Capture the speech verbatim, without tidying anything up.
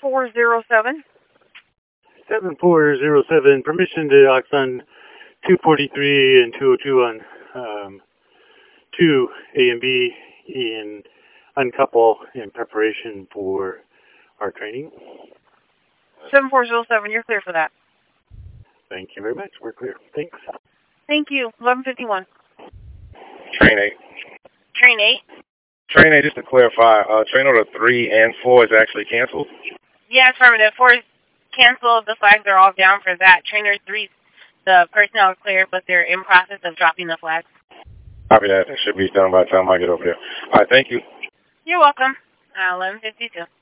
four zero seven. seven four zero seven, permission to Oxon two forty-three and two oh two on um, two A and B in uncouple in preparation for our training. seven four zero seven, you're clear for that. Thank you very much. We're clear. Thanks. Thank you. eleven fifty-one. Train eight. Train eight? Train eight, just to clarify, uh, train order three and four is actually canceled? Yeah, affirmative. four is canceled. The flags are all down for that. Trainer three, the personnel is clear, but they're in process of dropping the flags. Copy that. It should be done by the time I get over there. All right, thank you. You're welcome. Uh, eleven fifty-two.